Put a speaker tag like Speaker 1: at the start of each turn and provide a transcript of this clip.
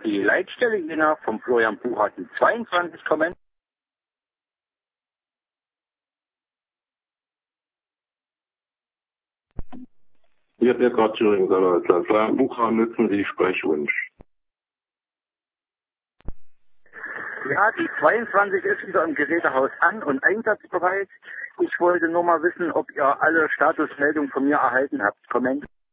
Speaker 1: die Leitstelle Jena vom Florian Bucher, die 22 kommen.
Speaker 2: Hier hat der gerade Thüringen Donnerstag. Florian Bucher, nützen Sie Sprechwunsch.
Speaker 1: Ja, die 22 ist wieder im Gerätehaus an und einsatzbereit. Ich wollte nur mal wissen, ob ihr alle Statusmeldungen von mir erhalten habt. Comment.